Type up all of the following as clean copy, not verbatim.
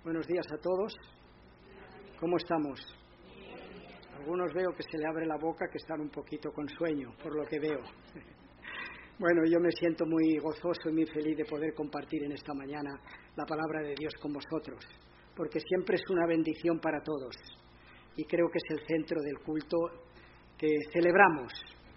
Buenos días a todos. ¿Cómo estamos? Algunos veo que se le abre la boca, que están un poquito con sueño, por lo que veo. Bueno, yo me siento muy gozoso y muy feliz de poder compartir en esta mañana la palabra de Dios con vosotros, porque siempre es una bendición para todos y creo que es el centro del culto que celebramos.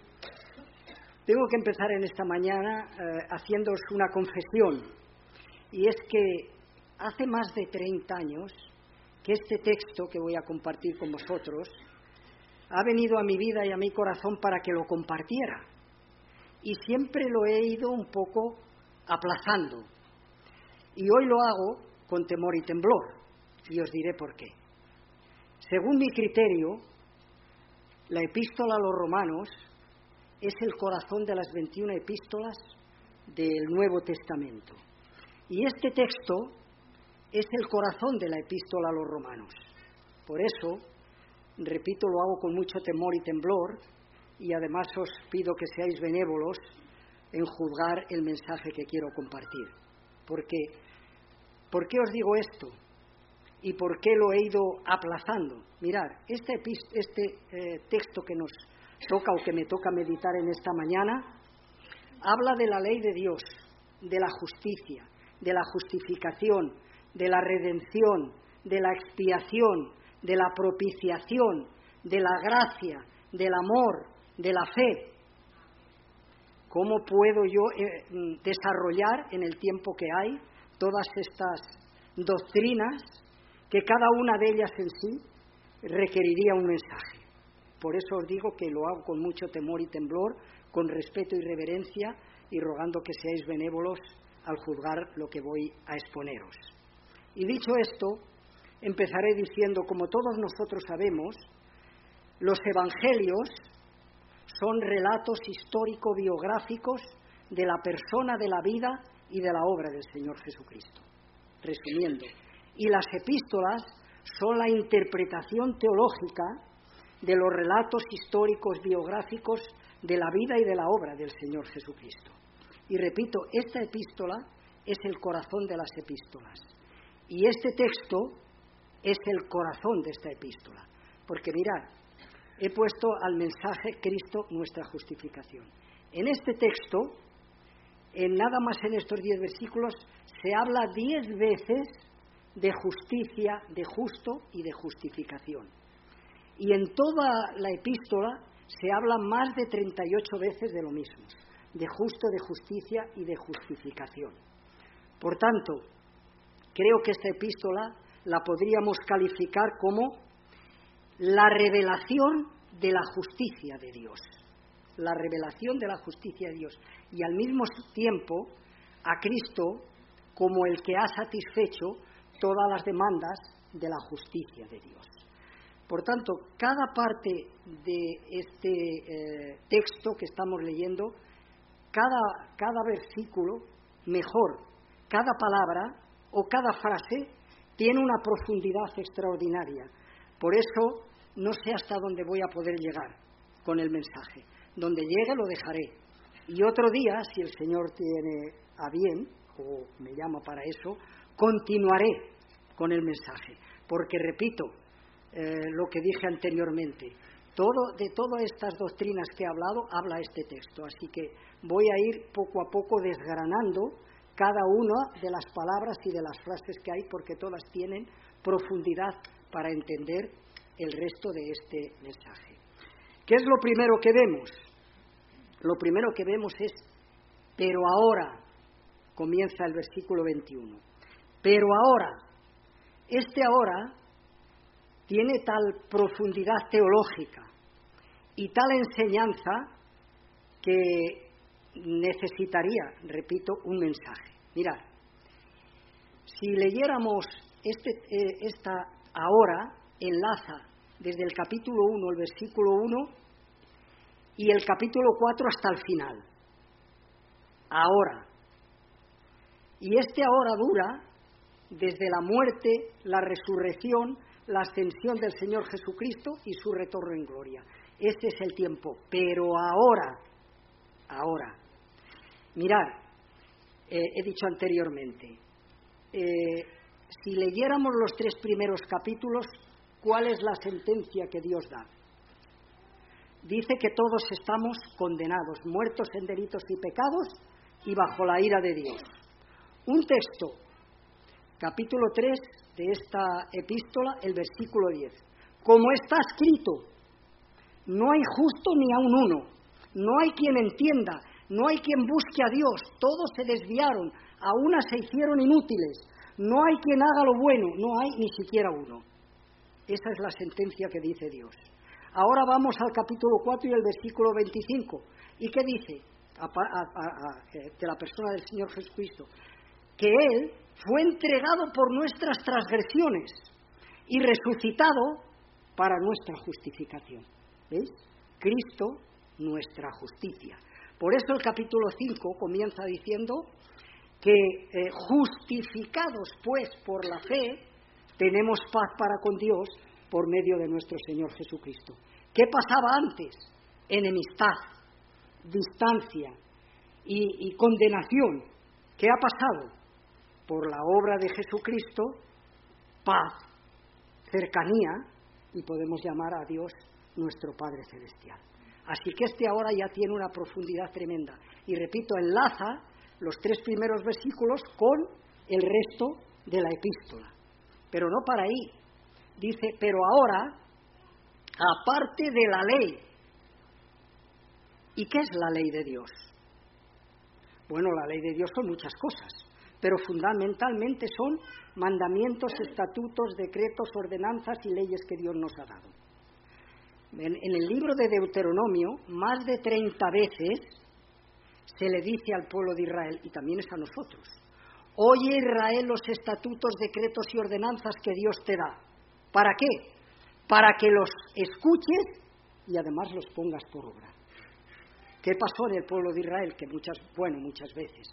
Tengo que empezar en esta mañana haciéndoos una confesión, y es que hace más de 30 años que este texto que voy a compartir con vosotros ha venido a mi vida y a mi corazón para que lo compartiera. Y siempre lo he ido un poco aplazando. Y hoy lo hago con temor y temblor. Y os diré por qué. Según mi criterio, la epístola a los romanos es el corazón de las 21 epístolas del Nuevo Testamento. Y este texto es el corazón de la epístola a los romanos. Por eso, repito, lo hago con mucho temor y temblor, y además os pido que seáis benévolos en juzgar el mensaje que quiero compartir. ¿Por qué os digo esto? ¿Y por qué lo he ido aplazando? Mirad, este texto que nos toca o que me toca meditar en esta mañana habla de la ley de Dios, de la justicia, de la justificación, de la redención, de la expiación, de la propiciación, de la gracia, del amor, de la fe. ¿Cómo puedo yo desarrollar en el tiempo que hay todas estas doctrinas que cada una de ellas en sí requeriría un mensaje? Por eso os digo que lo hago con mucho temor y temblor, con respeto y reverencia, y rogando que seáis benévolos al juzgar lo que voy a exponeros. Y dicho esto, empezaré diciendo, como todos nosotros sabemos, los evangelios son relatos histórico-biográficos de la persona, de la vida y de la obra del Señor Jesucristo. Resumiendo, y las epístolas son la interpretación teológica de los relatos históricos biográficos de la vida y de la obra del Señor Jesucristo. Y repito, esta epístola es el corazón de las epístolas. Y este texto es el corazón de esta epístola. Porque mirad, he puesto al mensaje Cristo nuestra justificación. En este texto, en nada más en estos 10 versículos, se habla 10 veces de justicia, de justo y de justificación. Y en toda la epístola se habla más de 38 veces de lo mismo, de justo, de justicia y de justificación. Por tanto, creo que esta epístola la podríamos calificar como la revelación de la justicia de Dios. La revelación de la justicia de Dios. Y al mismo tiempo a Cristo como el que ha satisfecho todas las demandas de la justicia de Dios. Por tanto, cada parte de este texto que estamos leyendo, cada versículo, mejor, cada palabra o cada frase tiene una profundidad extraordinaria. Por eso no sé hasta dónde voy a poder llegar con el mensaje. Donde llegue lo dejaré. Y otro día, si el Señor tiene a bien, o me llama para eso, continuaré con el mensaje. Porque, repito, lo que dije anteriormente, de todas estas doctrinas que he hablado, habla este texto. Así que voy a ir poco a poco desgranando cada una de las palabras y de las frases que hay, porque todas tienen profundidad para entender el resto de este mensaje. ¿Qué es lo primero que vemos? Lo primero que vemos es, pero ahora, comienza el versículo 21. Pero ahora, este ahora tiene tal profundidad teológica y tal enseñanza que necesitaría, repito, un mensaje. Mirad, si leyéramos esta ahora, enlaza desde el capítulo 1, el versículo 1, y el capítulo 4 hasta el final. Ahora. Y este ahora dura desde la muerte, la resurrección, la ascensión del Señor Jesucristo y su retorno en gloria. Este es el tiempo. Pero ahora. Mirad, he dicho anteriormente, si leyéramos los 3 primeros capítulos, ¿cuál es la sentencia que Dios da? Dice que todos estamos condenados, muertos en delitos y pecados y bajo la ira de Dios. Un texto, capítulo 3 de esta epístola, el versículo 10. Como está escrito, no hay justo ni aun uno, no hay quien entienda, no hay quien busque a Dios, todos se desviaron, a una se hicieron inútiles, no hay quien haga lo bueno, no hay ni siquiera uno. Esa es la sentencia que dice Dios. Ahora vamos al capítulo 4 y el versículo 25. ¿Y qué dice? De la persona del Señor Jesucristo. Que Él fue entregado por nuestras transgresiones y resucitado para nuestra justificación. ¿Veis? Cristo, nuestra justicia. Por eso el capítulo 5 comienza diciendo que justificados pues por la fe, tenemos paz para con Dios por medio de nuestro Señor Jesucristo. ¿Qué pasaba antes? Enemistad, distancia y condenación. ¿Qué ha pasado? Por la obra de Jesucristo, paz, cercanía, y podemos llamar a Dios nuestro Padre Celestial. Así que este ahora ya tiene una profundidad tremenda. Y repito, enlaza los 3 primeros versículos con el resto de la epístola. Pero no para ahí. Dice, pero ahora, aparte de la ley. ¿Y qué es la ley de Dios? Bueno, la ley de Dios son muchas cosas, pero fundamentalmente son mandamientos, estatutos, decretos, ordenanzas y leyes que Dios nos ha dado. En el libro de Deuteronomio, más de 30 veces se le dice al pueblo de Israel, y también es a nosotros, oye Israel los estatutos, decretos y ordenanzas que Dios te da. ¿Para qué? Para que los escuches y además los pongas por obra. ¿Qué pasó en el pueblo de Israel? Que muchas veces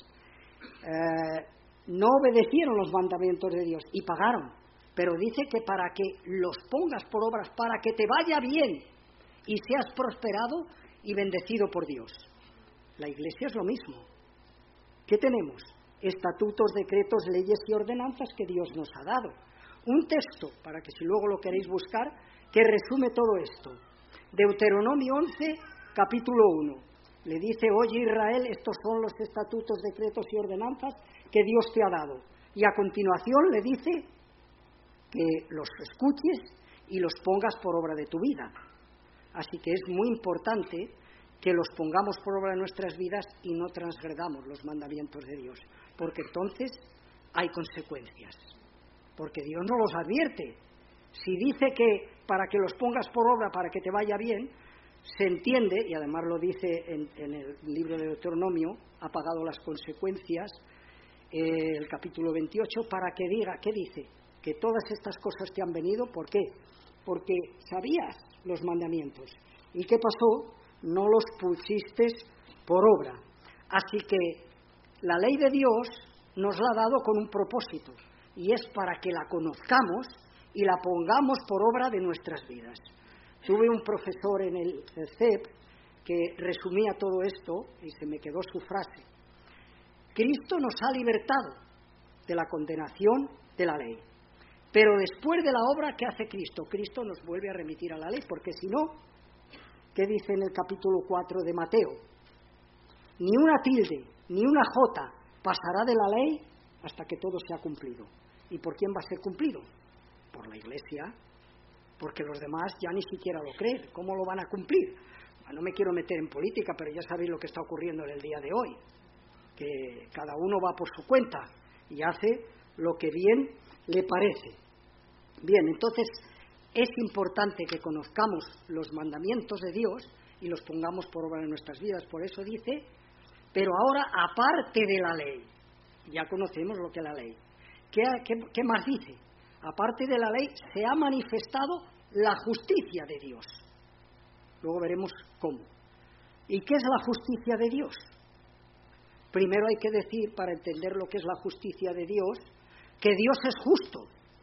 no obedecieron los mandamientos de Dios y pagaron. Pero dice que para que los pongas por obras, para que te vaya bien y seas prosperado y bendecido por Dios. La Iglesia es lo mismo. ¿Qué tenemos? Estatutos, decretos, leyes y ordenanzas que Dios nos ha dado. Un texto, para que si luego lo queréis buscar, que resume todo esto. Deuteronomio 11, capítulo 1. Le dice, oye Israel, estos son los estatutos, decretos y ordenanzas que Dios te ha dado. Y a continuación le dice que los escuches y los pongas por obra de tu vida. Así que es muy importante que los pongamos por obra en nuestras vidas y no transgredamos los mandamientos de Dios, porque entonces hay consecuencias, porque Dios no los advierte. Si dice que para que los pongas por obra, para que te vaya bien, se entiende, y además lo dice en el libro de Deuteronomio, ha pagado las consecuencias, el capítulo 28, para que diga, ¿qué dice? Que todas estas cosas te han venido, ¿por qué? Porque sabías los mandamientos. ¿Y qué pasó? No los pusiste por obra. Así que la ley de Dios nos la ha dado con un propósito, y es para que la conozcamos y la pongamos por obra de nuestras vidas. Tuve un profesor en el CEP que resumía todo esto y se me quedó su frase. Cristo nos ha libertado de la condenación de la ley. Pero después de la obra que hace Cristo, Cristo nos vuelve a remitir a la ley, porque si no, ¿qué dice en el capítulo 4 de Mateo? Ni una tilde, ni una jota pasará de la ley hasta que todo sea cumplido. ¿Y por quién va a ser cumplido? Por la Iglesia, porque los demás ya ni siquiera lo creen. ¿Cómo lo van a cumplir? No me quiero meter en política, pero ya sabéis lo que está ocurriendo en el día de hoy, que cada uno va por su cuenta y hace lo que bien le parece. Bien, entonces es importante que conozcamos los mandamientos de Dios y los pongamos por obra en nuestras vidas. Por eso dice, pero ahora aparte de la ley, ya conocemos lo que es la ley. ¿Qué más dice? Aparte de la ley se ha manifestado la justicia de Dios. Luego veremos cómo. ¿Y qué es la justicia de Dios? Primero hay que decir, para entender lo que es la justicia de Dios, que Dios es justo.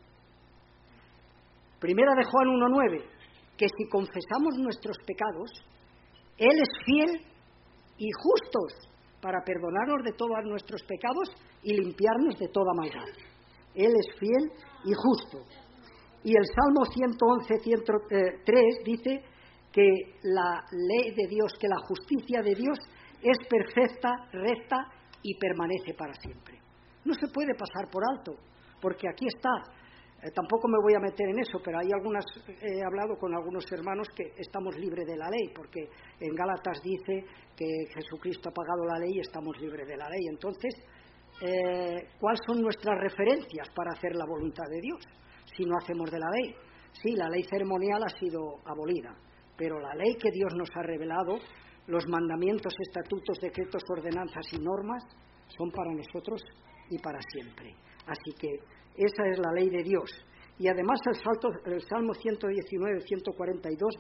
Primera de Juan 1:9, que si confesamos nuestros pecados, Él es fiel y justo para perdonarnos de todos nuestros pecados y limpiarnos de toda maldad. Él es fiel y justo. Y el Salmo 111:103 dice que la ley de Dios, que la justicia de Dios es perfecta, recta y permanece para siempre. No se puede pasar por alto, porque aquí está. Tampoco me voy a meter en eso, pero he hablado con algunos hermanos que estamos libres de la ley, porque en Gálatas dice que Jesucristo ha pagado la ley y estamos libres de la ley. Entonces, ¿cuáles son nuestras referencias para hacer la voluntad de Dios si no hacemos de la ley? Sí, la ley ceremonial ha sido abolida, pero la ley que Dios nos ha revelado, los mandamientos, estatutos, decretos, ordenanzas y normas son para nosotros y para siempre. Así que esa es la ley de Dios. Y además el Salmo 119:142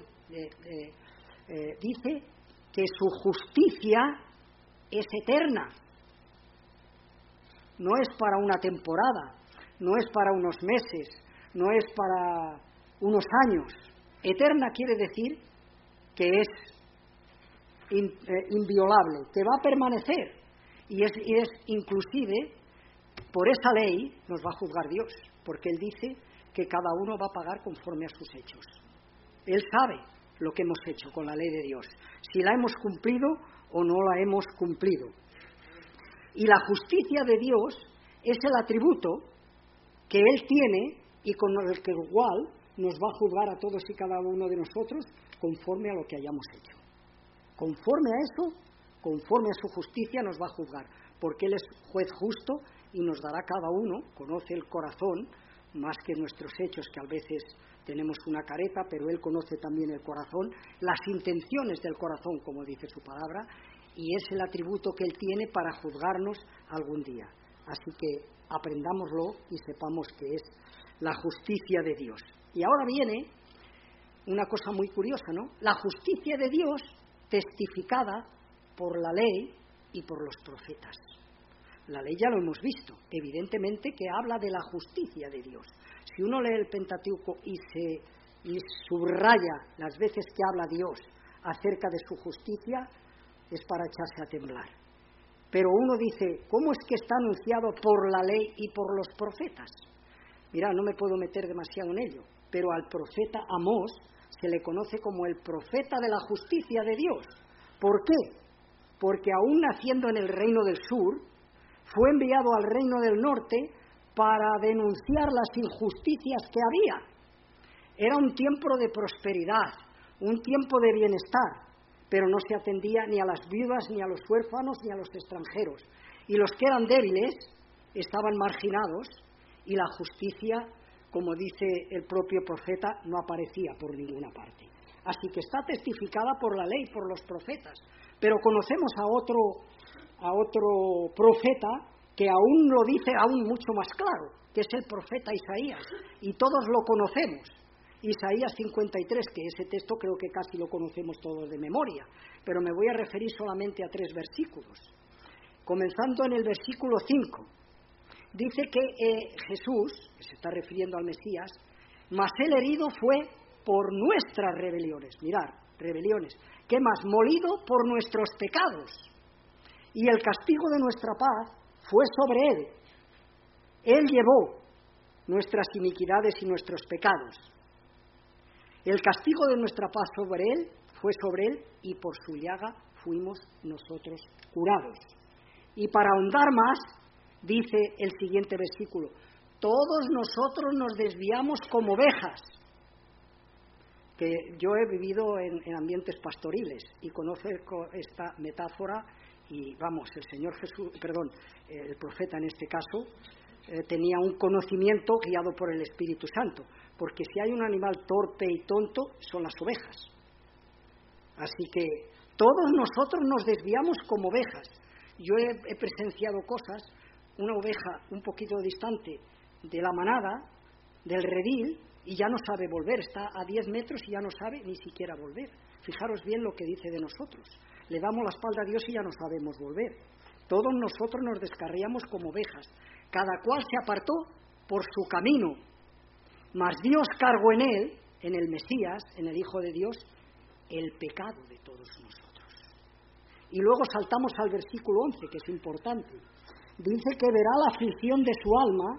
dice que su justicia es eterna. No es para una temporada, no es para unos meses, no es para unos años. Eterna quiere decir que es inviolable, que va a permanecer. Y es inclusive, por esa ley nos va a juzgar Dios, porque Él dice que cada uno va a pagar conforme a sus hechos. Él sabe lo que hemos hecho con la ley de Dios, si la hemos cumplido o no la hemos cumplido. Y la justicia de Dios es el atributo que Él tiene y con el que igual nos va a juzgar a todos y cada uno de nosotros conforme a lo que hayamos hecho. Conforme a eso, conforme a su justicia nos va a juzgar, porque Él es juez justo y nos dará cada uno, conoce el corazón más que nuestros hechos, que a veces tenemos una careta, pero Él conoce también el corazón, las intenciones del corazón, como dice su palabra, y es el atributo que Él tiene para juzgarnos algún día. Así que aprendámoslo y sepamos que es la justicia de Dios. Y ahora viene una cosa muy curiosa, ¿no? La justicia de Dios testificada por la ley y por los profetas. La ley ya lo hemos visto, evidentemente que habla de la justicia de Dios. Si uno lee el Pentateuco y subraya las veces que habla Dios acerca de su justicia, es para echarse a temblar. Pero uno dice, ¿cómo es que está anunciado por la ley y por los profetas? Mira, no me puedo meter demasiado en ello, pero al profeta Amós se le conoce como el profeta de la justicia de Dios. ¿Por qué? Porque aún naciendo en el reino del sur, fue enviado al reino del norte para denunciar las injusticias que había. Era un tiempo de prosperidad, un tiempo de bienestar, pero no se atendía ni a las viudas, ni a los huérfanos, ni a los extranjeros. Y los que eran débiles estaban marginados y la justicia, como dice el propio profeta, no aparecía por ninguna parte. Así que está testificada por la ley, por los profetas. Pero conocemos a otro profeta que aún lo dice aún mucho más claro, que es el profeta Isaías, y todos lo conocemos. Isaías 53, que ese texto creo que casi lo conocemos todos de memoria, pero me voy a referir solamente a 3 versículos. Comenzando en el versículo 5, dice que Jesús, que se está refiriendo al Mesías, mas el herido fue por nuestras rebeliones, mirad, rebeliones, ¿qué más? Molido por nuestros pecados, y el castigo de nuestra paz fue sobre él. Él llevó nuestras iniquidades y nuestros pecados. El castigo de nuestra paz fue sobre él, y por su llaga fuimos nosotros curados. Y para ahondar más, dice el siguiente versículo, todos nosotros nos desviamos como ovejas. Que yo he vivido en ambientes pastoriles y conozco esta metáfora y vamos, el profeta en este caso, tenía un conocimiento guiado por el Espíritu Santo, porque si hay un animal torpe y tonto, son las ovejas. Así que todos nosotros nos desviamos como ovejas. Yo he presenciado cosas, una oveja un poquito distante de la manada, del redil, y ya no sabe volver, está a 10 metros y ya no sabe ni siquiera volver. Fijaros bien lo que dice de nosotros. Le damos la espalda a Dios y ya no sabemos volver. Todos nosotros nos descarriamos como ovejas. Cada cual se apartó por su camino. Mas Dios cargó en él, en el Mesías, en el Hijo de Dios, el pecado de todos nosotros. Y luego saltamos al versículo 11, que es importante. Dice que verá la aflicción de su alma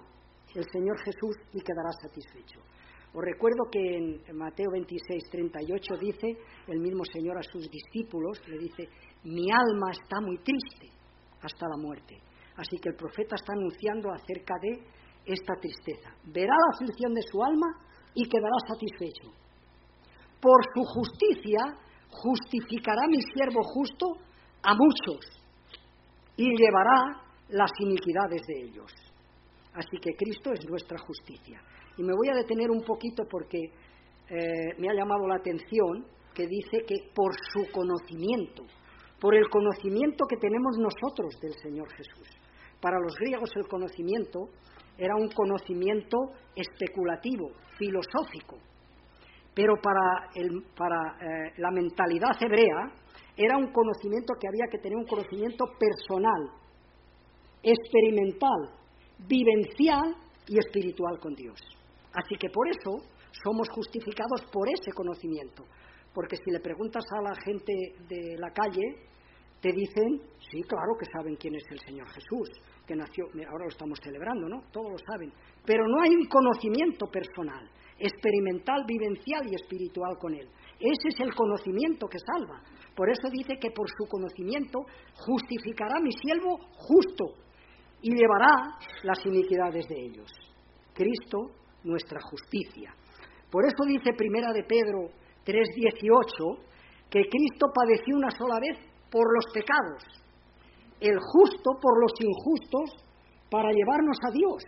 el Señor Jesús y quedarás satisfecho. Os recuerdo que en Mateo 26:38 dice el mismo Señor a sus discípulos, le dice: mi alma está muy triste hasta la muerte. Así que el profeta está anunciando acerca de esta tristeza. Verá la aflicción de su alma y quedará satisfecho. Por su justicia justificará mi siervo justo a muchos y llevará las iniquidades de ellos. Así que Cristo es nuestra justicia. Y me voy a detener un poquito porque me ha llamado la atención que dice que por su conocimiento, por el conocimiento que tenemos nosotros del Señor Jesús. Para los griegos el conocimiento era un conocimiento especulativo, filosófico, pero para la mentalidad hebrea era un conocimiento que había que tener, un conocimiento personal, experimental, vivencial y espiritual con Dios. Así que por eso somos justificados por ese conocimiento, porque si le preguntas a la gente de la calle, te dicen, sí, claro que saben quién es el Señor Jesús, que nació, ahora lo estamos celebrando, ¿no? Todos lo saben, pero no hay un conocimiento personal, experimental, vivencial y espiritual con Él. Ese es el conocimiento que salva. Por eso dice que por su conocimiento justificará mi siervo justo y llevará las iniquidades de ellos. Cristo, nuestra justicia. Por eso dice Primera de Pedro 3:18 que Cristo padeció una sola vez por los pecados, el justo por los injustos, para llevarnos a Dios.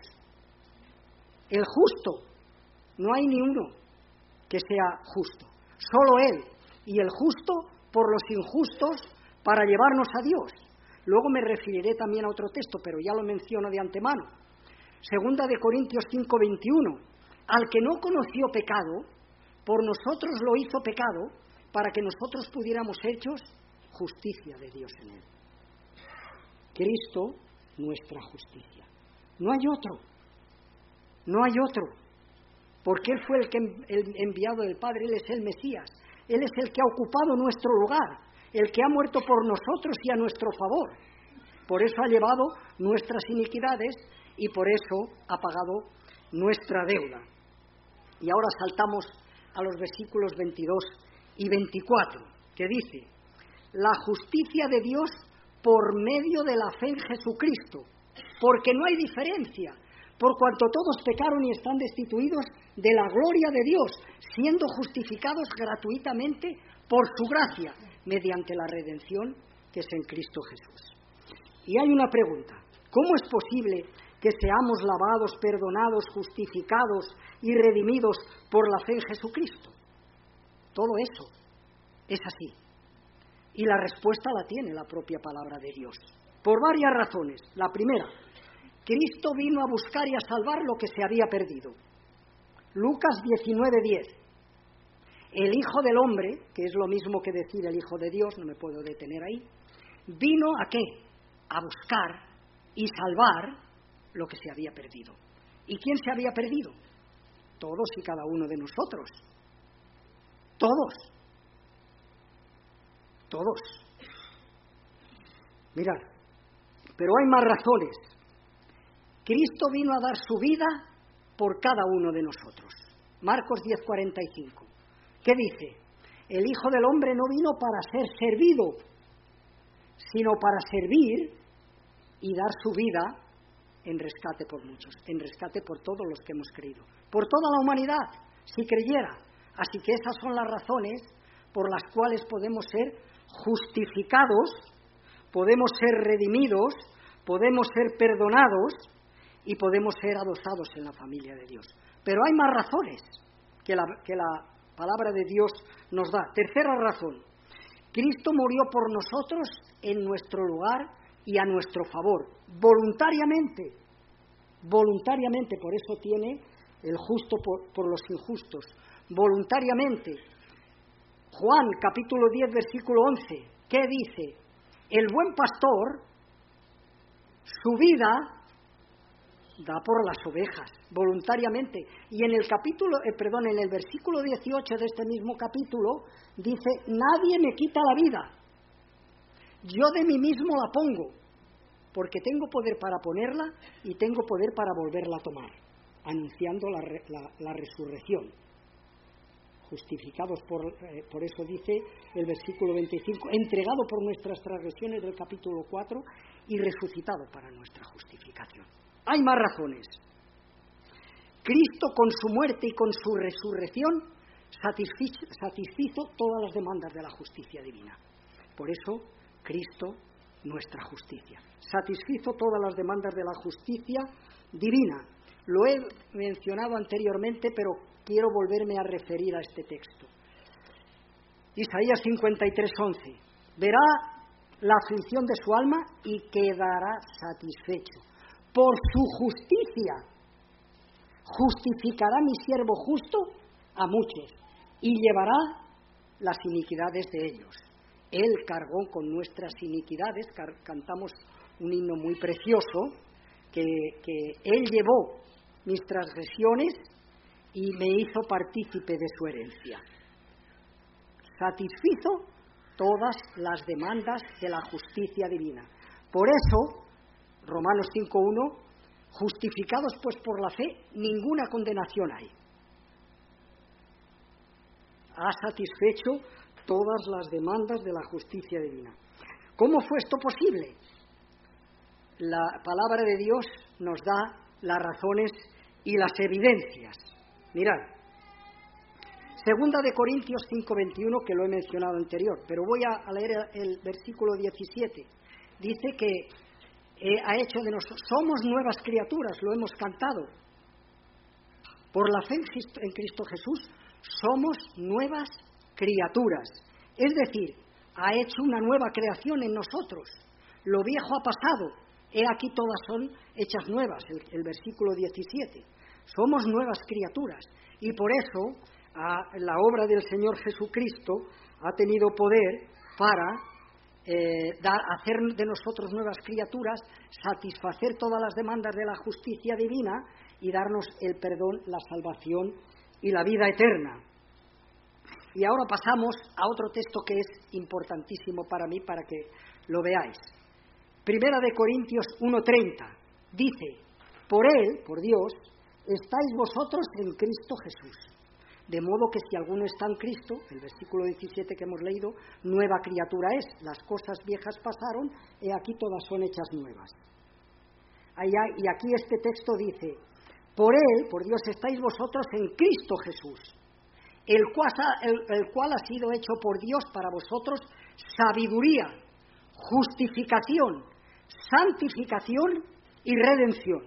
El justo, no hay ni uno que sea justo, solo Él, y el justo por los injustos para llevarnos a Dios. Luego me referiré también a otro texto, pero ya lo menciono de antemano. Segunda de Corintios 5:21, al que no conoció pecado, por nosotros lo hizo pecado, para que nosotros pudiéramos hechos justicia de Dios en Él. Cristo, nuestra justicia. No hay otro, no hay otro, porque Él fue el enviado del Padre, Él es el Mesías, Él es el que ha ocupado nuestro lugar, el que ha muerto por nosotros y a nuestro favor. Por eso ha llevado nuestras iniquidades y por eso ha pagado nuestra deuda. Y ahora saltamos a los versículos 22 y 24, que dice: la justicia de Dios por medio de la fe en Jesucristo, porque no hay diferencia, por cuanto todos pecaron y están destituidos de la gloria de Dios, siendo justificados gratuitamente por su gracia, mediante la redención que es en Cristo Jesús. Y hay una pregunta: ¿cómo es posible que seamos lavados, perdonados, justificados y redimidos por la fe en Jesucristo? Todo eso es así. Y la respuesta la tiene la propia palabra de Dios, por varias razones. La primera, Cristo vino a buscar y a salvar lo que se había perdido. Lucas 19:10. El Hijo del Hombre, que es lo mismo que decir el Hijo de Dios, no me puedo detener ahí, vino ¿a qué? A buscar y salvar lo que se había perdido. ¿Y quién se había perdido? Todos y cada uno de nosotros. Todos. Mirad, pero hay más razones. Cristo vino a dar su vida por cada uno de nosotros. Marcos 10:45. ¿Qué dice? El Hijo del Hombre no vino para ser servido, sino para servir y dar su vida en rescate por muchos, en rescate por todos los que hemos creído, por toda la humanidad, si creyera. Así que esas son las razones por las cuales podemos ser justificados, podemos ser redimidos, podemos ser perdonados y podemos ser adosados en la familia de Dios. Pero hay más razones que la palabra de Dios nos da. Tercera razón: Cristo murió por nosotros en nuestro lugar y a nuestro favor, voluntariamente, por eso tiene el justo por los injustos, voluntariamente. Juan capítulo 10 versículo 11, ¿qué dice? El buen pastor su vida da por las ovejas, voluntariamente. Y en el versículo 18 de este mismo capítulo dice: nadie me quita la vida, yo de mí mismo la pongo, porque tengo poder para ponerla y tengo poder para volverla a tomar. anunciando la resurrección. Justificados por eso dice el versículo 25, entregado por nuestras transgresiones del capítulo 4 y resucitado para nuestra justificación. Hay más razones. Cristo con su muerte y con su resurrección satisfizo todas las demandas de la justicia divina. Por eso, Cristo, nuestra justicia. Satisfizo todas las demandas de la justicia divina. Lo he mencionado anteriormente, pero quiero volverme a referir a este texto. Isaías 53:11. Verá la aflicción de su alma y quedará satisfecho. Por su justicia justificará mi siervo justo a muchos y llevará las iniquidades de ellos. Él cargó con nuestras iniquidades, cantamos un himno muy precioso, que Él llevó mis transgresiones y me hizo partícipe de su herencia. Satisfizo todas las demandas de la justicia divina. Por eso, Romanos 5:1, justificados pues por la fe, ninguna condenación hay. Ha satisfecho todas las demandas de la justicia divina. ¿Cómo fue esto posible? La palabra de Dios nos da las razones y las evidencias. Mirad, 2 de Corintios 5:21, que lo he mencionado anterior, pero voy a leer el versículo 17. Dice que ha hecho de nosotros, somos nuevas criaturas, lo hemos cantado. Por la fe en Cristo Jesús, somos nuevas criaturas. Es decir, ha hecho una nueva creación en nosotros. Lo viejo ha pasado, he aquí todas son hechas nuevas, el versículo 17. Somos nuevas criaturas y por eso la obra del Señor Jesucristo ha tenido poder para hacer de nosotros nuevas criaturas, satisfacer todas las demandas de la justicia divina y darnos el perdón, la salvación y la vida eterna. Y ahora pasamos a otro texto que es importantísimo para mí, para que lo veáis. 1 de Corintios 1:30 dice, por Él, por Dios, estáis vosotros en Cristo Jesús. De modo que si alguno está en Cristo, el versículo 17 que hemos leído, nueva criatura es, las cosas viejas pasaron, y aquí todas son hechas nuevas. Y aquí este texto dice, por Él, por Dios, estáis vosotros en Cristo Jesús, el cual ha sido hecho por Dios para vosotros sabiduría, justificación, santificación y redención.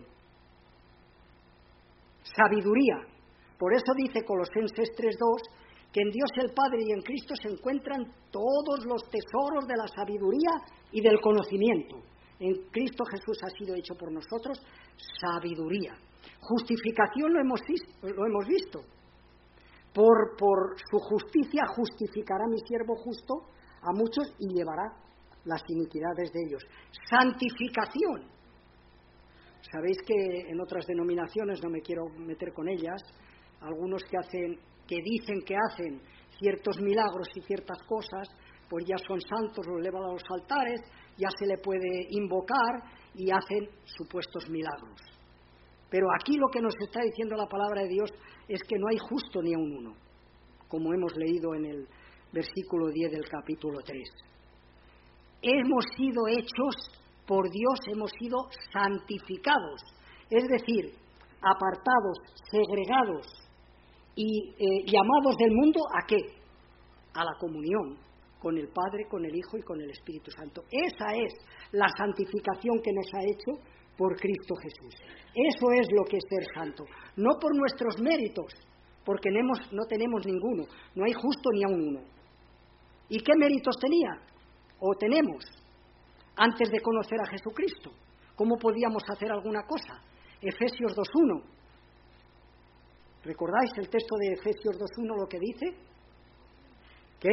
Sabiduría. Por eso dice Colosenses 3:2 que en Dios el Padre y en Cristo se encuentran todos los tesoros de la sabiduría y del conocimiento. En Cristo Jesús ha sido hecho por nosotros sabiduría. Justificación lo hemos visto. Por su justicia justificará mi siervo justo a muchos y llevará las iniquidades de ellos. Santificación. Sabéis que en otras denominaciones, no me quiero meter con ellas, algunos que dicen que hacen ciertos milagros y ciertas cosas, pues ya son santos, los elevan a los altares, ya se le puede invocar y hacen supuestos milagros. Pero aquí lo que nos está diciendo la palabra de Dios es que no hay justo ni aun uno, como hemos leído en el versículo 10 del capítulo 3. Hemos sido hechos por Dios, hemos sido santificados, es decir, apartados, segregados y llamados del mundo, ¿a qué? A la comunión con el Padre, con el Hijo y con el Espíritu Santo. Esa es la santificación que nos ha hecho por Cristo Jesús. Eso es lo que es ser santo, no por nuestros méritos, porque no tenemos ninguno, no hay justo ni aun uno. ¿Y qué méritos tenía? ¿O tenemos? Antes de conocer a Jesucristo, ¿cómo podíamos hacer alguna cosa? Efesios 2:1. ¿Recordáis el texto de Efesios 2:1 lo que dice? ¿Qué?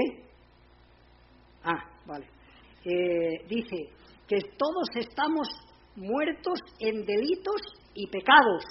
Vale. Dice que todos estamos muertos en delitos y pecados.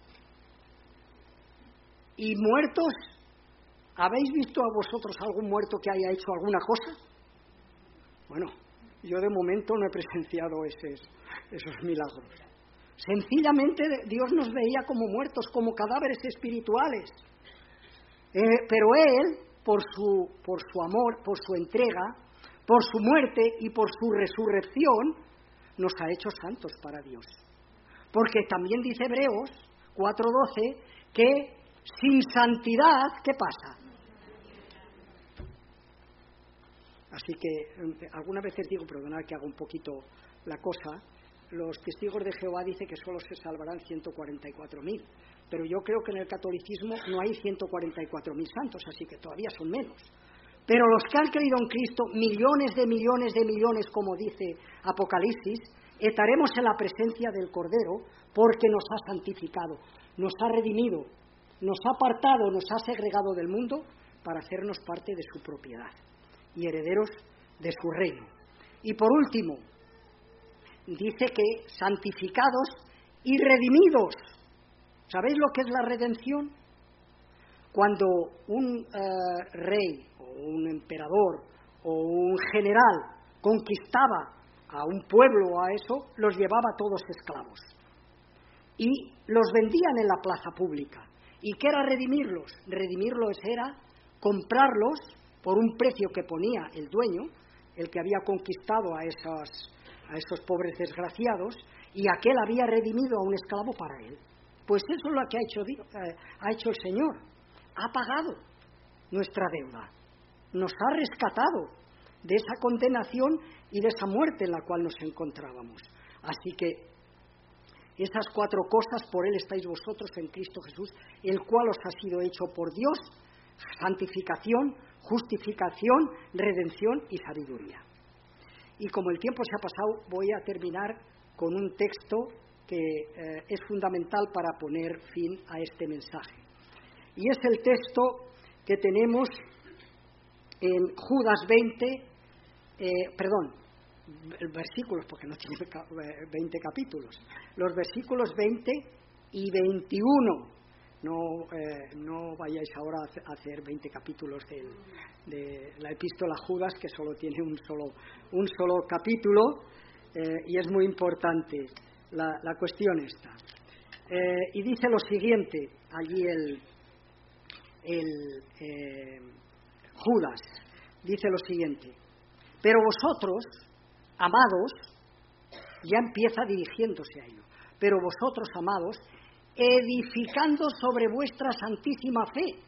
Y muertos, ¿habéis visto a vosotros algún muerto que haya hecho alguna cosa? Bueno, yo de momento no he presenciado esos milagros. Sencillamente Dios nos veía como muertos, como cadáveres espirituales. Pero Él, por su amor, por su entrega, por su muerte y por su resurrección, nos ha hecho santos para Dios. Porque también dice Hebreos 4:12 que sin santidad, ¿qué pasa? Así que algunas veces digo, perdonad que hago un poquito la cosa, los testigos de Jehová dicen que solo se salvarán 144.000, pero yo creo que en el catolicismo no hay 144.000 santos, así que todavía son menos. Pero los que han creído en Cristo, millones de millones de millones, como dice Apocalipsis, estaremos en la presencia del Cordero porque nos ha santificado, nos ha redimido, nos ha apartado, nos ha segregado del mundo para hacernos parte de su propiedad y herederos de su reino. Y por último, dice que santificados y redimidos. ¿Sabéis lo que es la redención? Cuando un rey o un emperador o un general conquistaba a un pueblo o a eso, los llevaba todos esclavos y los vendían en la plaza pública. ¿Y qué era redimirlos? Redimirlos era comprarlos por un precio que ponía el dueño, el que había conquistado a esos pobres desgraciados, y aquel había redimido a un esclavo para él. Pues eso es lo que ha hecho el Señor. Ha pagado nuestra deuda, nos ha rescatado de esa condenación y de esa muerte en la cual nos encontrábamos. Así que esas 4 cosas, por Él estáis vosotros en Cristo Jesús, el cual os ha sido hecho por Dios: santificación, justificación, redención y sabiduría. Y como el tiempo se ha pasado, voy a terminar con un texto que es fundamental para poner fin a este mensaje. Y es el texto que tenemos en Judas 20, versículos, porque no tiene 20 capítulos, los versículos 20 y 21. No vayáis ahora a hacer 20 capítulos de la epístola a Judas, que solo tiene un solo capítulo, y es muy importante la cuestión esta. Y dice lo siguiente, allí Judas dice lo siguiente: pero vosotros, amados, ya empieza dirigiéndose a ellos, pero vosotros, amados, edificando sobre vuestra santísima fe.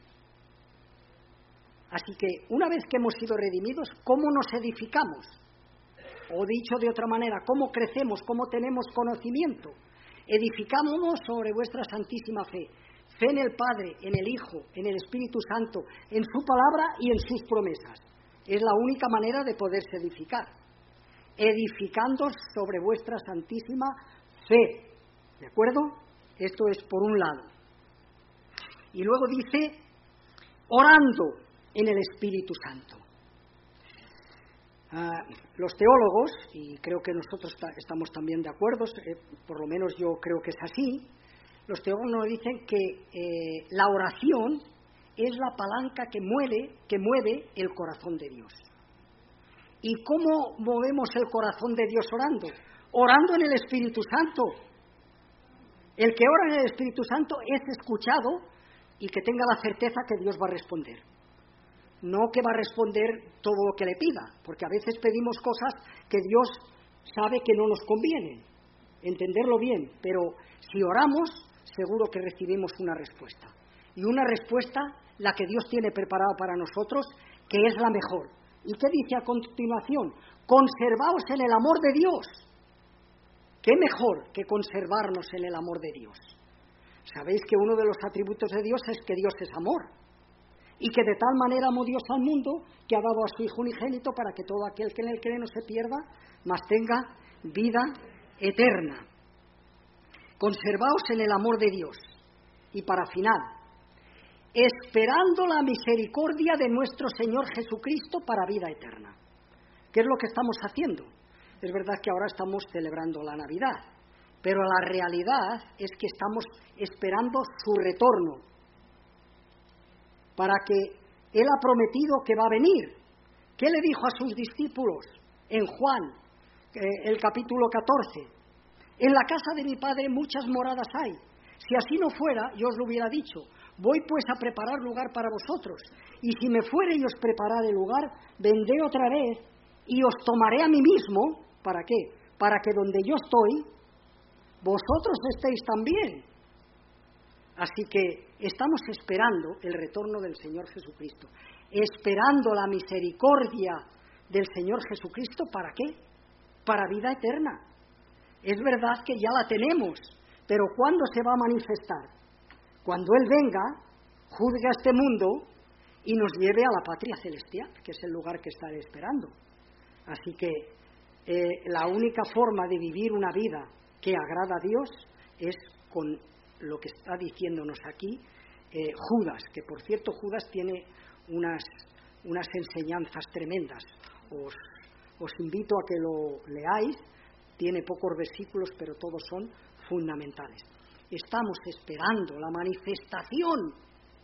Así que una vez que hemos sido redimidos, ¿cómo nos edificamos? O dicho de otra manera, ¿cómo crecemos? ¿Cómo tenemos conocimiento? Edificámonos sobre vuestra santísima fe. Fe en el Padre, en el Hijo, en el Espíritu Santo, en su palabra y en sus promesas. Es la única manera de poderse edificar. Edificando sobre vuestra santísima fe. ¿De acuerdo? Esto es por un lado. Y luego dice, orando en el Espíritu Santo. Los teólogos, y creo que nosotros estamos también de acuerdo, por lo menos yo creo que es así, los teólogos nos dicen que la oración es la palanca que mueve el corazón de Dios. ¿Y cómo movemos el corazón de Dios orando? Orando en el Espíritu Santo. El que ora en el Espíritu Santo es escuchado y que tenga la certeza que Dios va a responder. No que va a responder todo lo que le pida, porque a veces pedimos cosas que Dios sabe que no nos convienen. Entenderlo bien, pero si oramos, seguro que recibimos una respuesta. Y una respuesta, la que Dios tiene preparada para nosotros, que es la mejor. ¿Y qué dice a continuación? Conservaos en el amor de Dios. ¿Qué mejor que conservarnos en el amor de Dios? Sabéis que uno de los atributos de Dios es que Dios es amor. Y que de tal manera amó Dios al mundo que ha dado a su Hijo unigénito para que todo aquel que en él cree no se pierda, mas tenga vida eterna. Conservaos en el amor de Dios. Y para final, esperando la misericordia de nuestro Señor Jesucristo para vida eterna. ¿Qué es lo que estamos haciendo? Es verdad que ahora estamos celebrando la Navidad, pero la realidad es que estamos esperando su retorno, para que Él ha prometido que va a venir. ¿Qué le dijo a sus discípulos en Juan, el capítulo 14? En la casa de mi Padre muchas moradas hay. Si así no fuera, yo os lo hubiera dicho. Voy pues a preparar lugar para vosotros. Y si me fuere y os preparare lugar, vendré otra vez y os tomaré a mí mismo. ¿Para qué? Para que donde yo estoy, vosotros estéis también. Así que estamos esperando el retorno del Señor Jesucristo. Esperando la misericordia del Señor Jesucristo, ¿para qué? Para vida eterna. Es verdad que ya la tenemos, pero ¿cuándo se va a manifestar? Cuando Él venga, juzgue a este mundo y nos lleve a la patria celestial, que es el lugar que está esperando. Así que la única forma de vivir una vida que agrada a Dios es con lo que está diciéndonos aquí Judas, que por cierto Judas tiene unas enseñanzas tremendas. Os invito a que lo leáis. Tiene pocos versículos, pero todos son fundamentales. Estamos esperando la manifestación.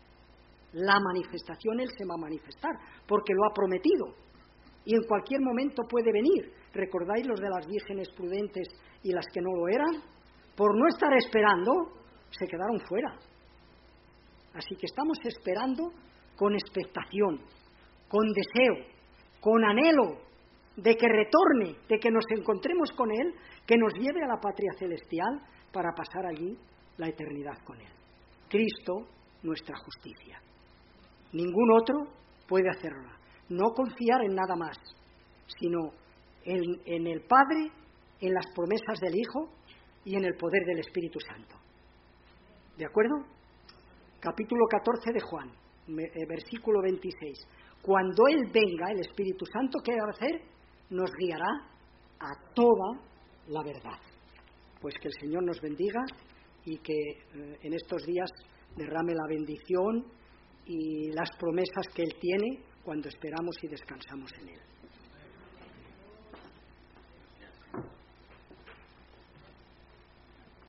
La manifestación, Él se va a manifestar, porque lo ha prometido. Y en cualquier momento puede venir. ¿Recordáis los de las vírgenes prudentes y las que no lo eran? Por no estar esperando, se quedaron fuera. Así que estamos esperando con expectación, con deseo, con anhelo de que retorne, de que nos encontremos con Él, que nos lleve a la patria celestial para pasar allí la eternidad con Él. Cristo, nuestra justicia. Ningún otro puede hacerla. No confiar en nada más, sino en el Padre, en las promesas del Hijo y en el poder del Espíritu Santo. ¿De acuerdo? Capítulo 14 de Juan, versículo 26. Cuando Él venga, el Espíritu Santo, ¿qué va a hacer? Nos guiará a toda la verdad. Pues que el Señor nos bendiga y que en estos días derrame la bendición y las promesas que Él tiene cuando esperamos y descansamos en Él.